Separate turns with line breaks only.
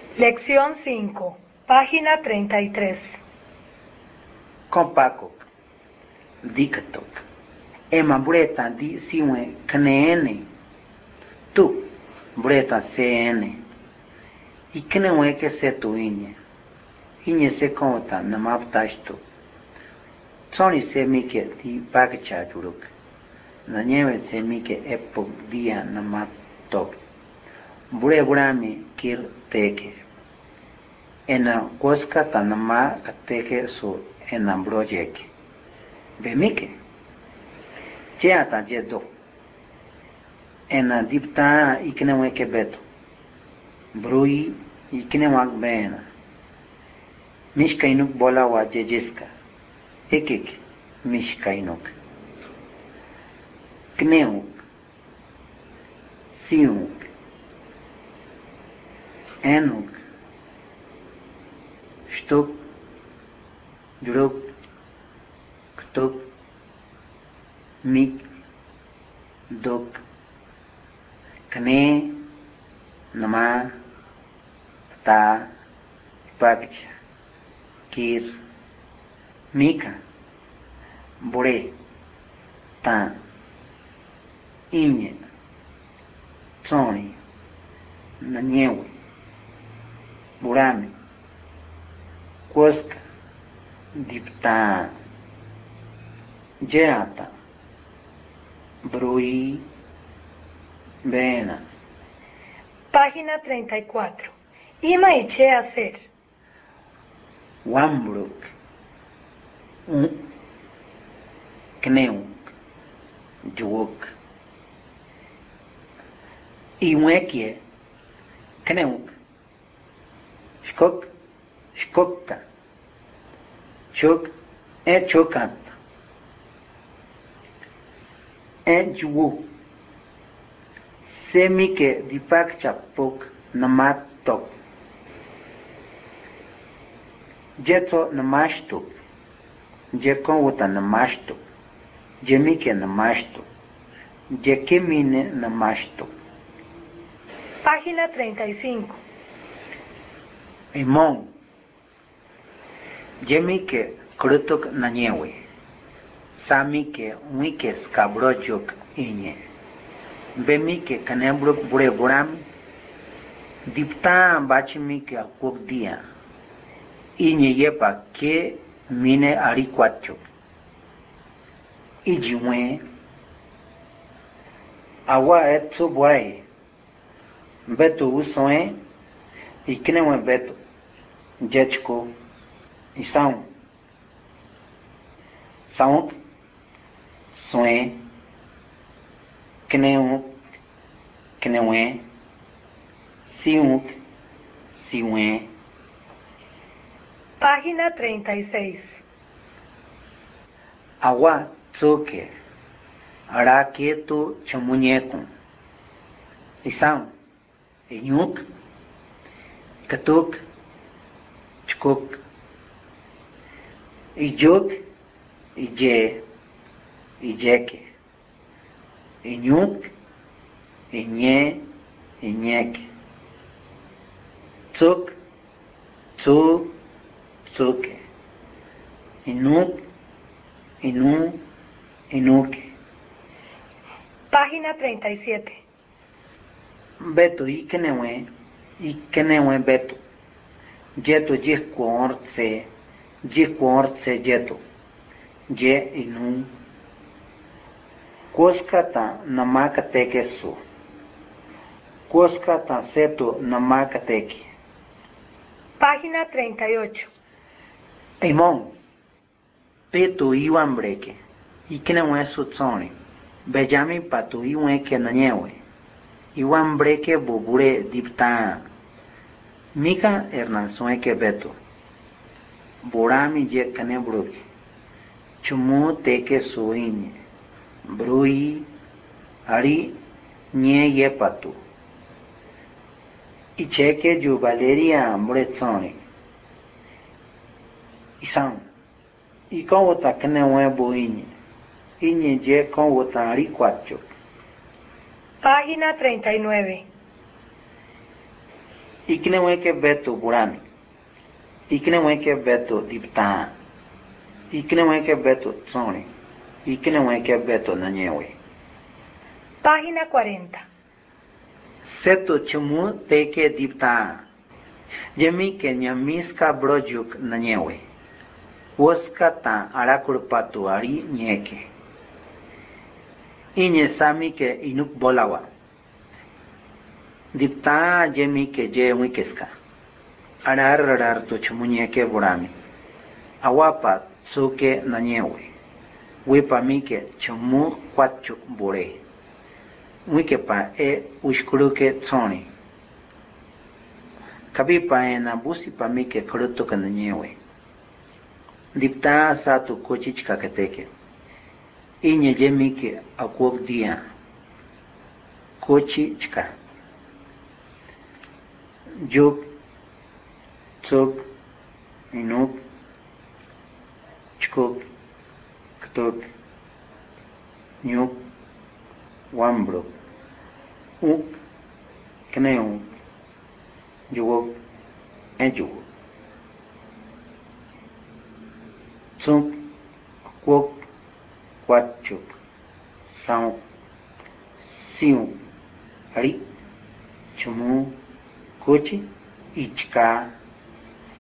Lección 5, página 33.
Compacto, dicto, ema breta di siwe kneene, tu breta cn, y knewe que se tu iñe se conta namaptasto, soni se mike di bakcha juruk, na nieve se mike epok dia namatok, bure burami kir teke, ena koska tanama kateke su ena brojeke, bemike, cheata jedo, ena dipta iknewe ke beto, brui iknewak bena, mishkainuk bola wa jejiska, ekik mishkainuk, kneuk, siuk, enuk, stuk, juruk, ktuk, mik, duk, kne, nama, ta, pakcha, kir, mika, bure, ta, inye, tsoni, nanyewe, burami, koska, dipta, jeata, brui, bena.
Página 34. Ima y che hacer.
Wambruk, kneuk, juuk, iwekie, kneuk, skok, skokka, chok, chokat, juuk, semike dipak chapuk namatok, jeto namashtuk, jekowuta namashtuk, jemike namashtuk, jekemine namashtuk.
Página 35.
Imon, jemike krutuk nanyewe, samike wike skabrojuk inye, bemike kanebruk bure burami, dipta bachimike akuk dia, inye yepa ke mine ariquacho, ijiwe, awa etso boy, beto usoe, iknewe beto, jechko, isang, saunk, soe, kneuk, knewe, siunk, siwe.
Página 36.
Awa tsoke, araketo chamuñekun, isang, iñuk, katuk, chkuk, ijuk, ije, ijeke, iñuk, iñe, iñeke, tsuk, tsuk, tsuke, inuk, inu, inuke.
Página 37.
Beto ikenewe beto, jeto jikuortse jeto, je inu, koskata namakateke su, koskata seto namakateke.
Página 38.
Imon, peto iwambreke, ikenewe sutsoni, bejami patu iweke nanyewe, iwambreke bubure dipta, mika ernansueke beto, burami je kanebruke, chumu teke suinye, brui, ari, nye yepatu, icheke ju valeria muretsoni, isang, ikawota kanewe boinye, inye je kawota ariquacho.
Página 39.
ikne weke beto burami, ikne weke beto dipta, ikne weke beto tsoni, ikne weke beto nanyewe.
Página 40.
Seto chumu teke dipta, jemi ke nyamiska brojuk nanyewe. Woska ta arakurpatu ari nyeke. Inye sami ke inuk bolawa. Dipta jemi ke je wikeska. Arar to chumunyeke burami. Awapa tsuke nanyewe. Wipami ke chumu kwachuk bure. Wikepa ushkuruke tsoni. Kabipa na busi pami ke krutuka nanyewe. Dipta satu kochichka kateke. Inye jemi ke akwok dia. Kochichka. Juk, tsuk, inuk, chkuk, ktuk, nyuk, wambruk, uk, kneuk, juwok, enjuwok. Tsuk, kwok, kwachuk, sauk, siuk, ari, chumu, kochi, ichka,